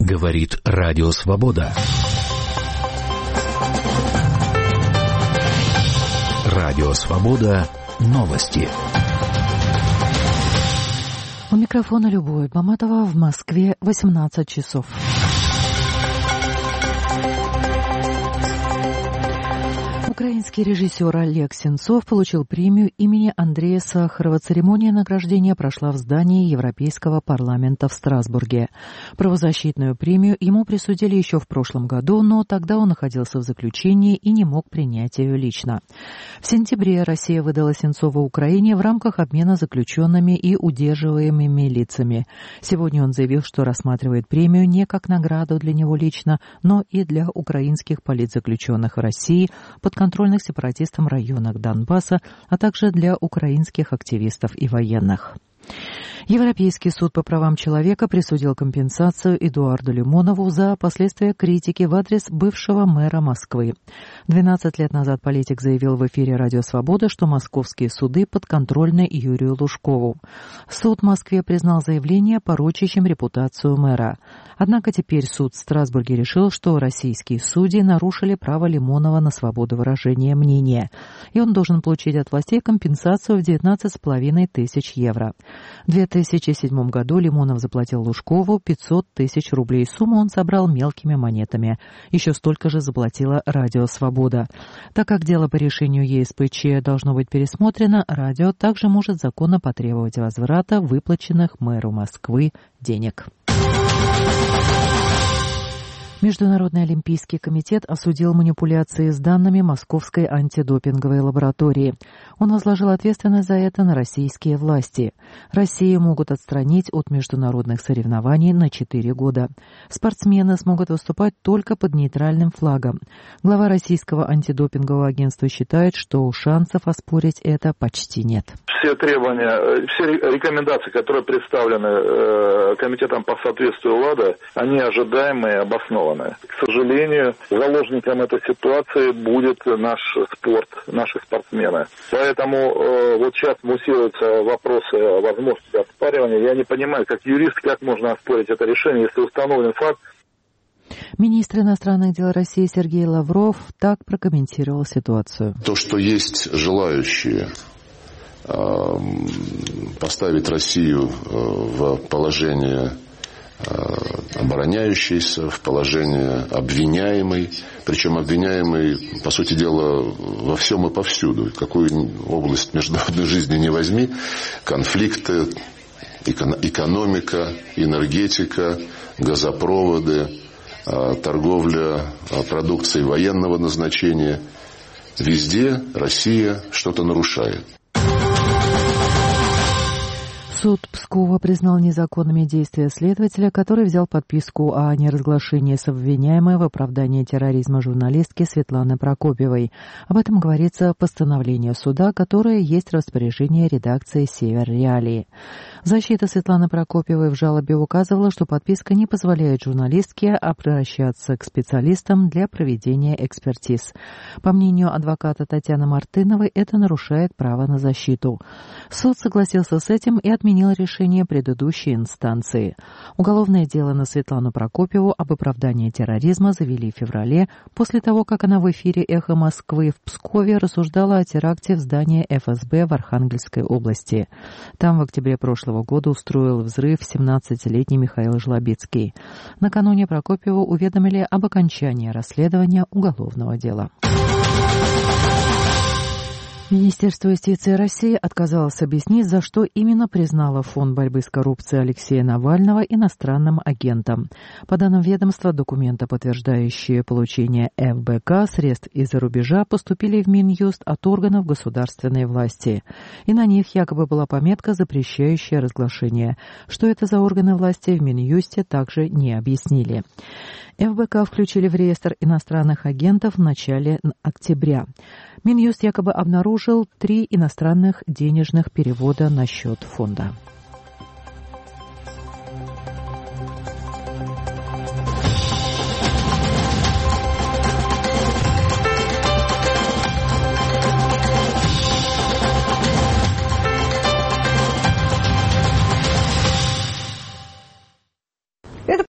Говорит Радио Свобода. Радио Свобода. Новости. У микрофона Любовь Баматова, в Москве 18 часов. Украинский режиссер Олег Сенцов получил премию имени Андрея Сахарова. Церемония награждения прошла в здании Европейского парламента в Страсбурге. Правозащитную премию ему присудили еще в прошлом году, но тогда он находился в заключении и не мог принять ее лично. В сентябре Россия выдала Сенцова Украине в рамках обмена заключенными и удерживаемыми лицами. Сегодня он заявил, что рассматривает премию не как награду для него лично, но и для украинских политзаключенных в России, подконтрольных сепаратистам районах Донбасса, а также для украинских активистов и военных. Европейский суд по правам человека присудил компенсацию Эдуарду Лимонову за последствия критики в адрес бывшего мэра Москвы. 12 лет назад политик заявил в эфире «Радио Свобода», что московские суды подконтрольны Юрию Лужкову. Суд в Москве признал заявление порочащим репутацию мэра. Однако теперь суд в Страсбурге решил, что российские судьи нарушили право Лимонова на свободу выражения мнения, и он должен получить от властей компенсацию в 19,5 тысяч евро. В 2007 году Лимонов заплатил Лужкову 500 тысяч рублей. Сумму он собрал мелкими монетами. Еще столько же заплатила «Радио Свобода». Так как дело по решению ЕСПЧ должно быть пересмотрено, радио также может законно потребовать возврата выплаченных мэру Москвы денег. Международный олимпийский комитет осудил манипуляции с данными Московской антидопинговой лаборатории. Он возложил ответственность за это на российские власти. Россию могут отстранить от международных соревнований на 4 года. Спортсмены смогут выступать только под нейтральным флагом. Глава российского антидопингового агентства считает, что шансов оспорить это почти нет. Все требования, все рекомендации, которые представлены комитетом по соответствию ВАДА, они ожидаемые и обоснованные. К сожалению, заложником этой ситуации будет наш спорт, наши спортсмены. Поэтому вот сейчас муссируются вопросы о возможности оспаривания. Я не понимаю, как юрист, как можно оспорить это решение, если установлен факт. Министр иностранных дел России Сергей Лавров так прокомментировал ситуацию. То, что есть желающие поставить Россию в положение обороняющийся, в положение обвиняемый, причем обвиняемый, по сути дела, во всем и повсюду. Какую область международной жизни не возьми, конфликты, экономика, энергетика, газопроводы, торговля продукцией военного назначения. Везде Россия что-то нарушает. Суд Пскова признал незаконными действия следователя, который взял подписку о неразглашении с обвиняемой в оправдании терроризма журналистки Светланы Прокопьевой. Об этом говорится в постановлении суда, которое есть в распоряжении редакции «Север Реалии». Защита Светланы Прокопьевой в жалобе указывала, что подписка не позволяет журналистке обращаться к специалистам для проведения экспертиз. По мнению адвоката Татьяны Мартыновой, это нарушает право на защиту. Суд согласился с этим и отменил решение предыдущей инстанции. Уголовное дело на Светлану Прокопьеву об оправдании терроризма завели в феврале, после того, как она в эфире «Эхо Москвы» в Пскове рассуждала о теракте в здании ФСБ в Архангельской области. Там в октябре прошлого года устроил взрыв 17-летний Михаил Жлобицкий. Накануне Прокопьеву уведомили об окончании расследования уголовного дела. Министерство юстиции России отказалось объяснить, за что именно признало Фонд борьбы с коррупцией Алексея Навального иностранным агентом. По данным ведомства, документы, подтверждающие получение ФБК средств из-за рубежа, поступили в Минюст от органов государственной власти. И на них якобы была пометка, запрещающая разглашение. Что это за органы власти, в Минюсте также не объяснили. ФБК включили в реестр иностранных агентов в начале октября. Минюст якобы обнаружил 3 иностранных денежных перевода на счет фонда.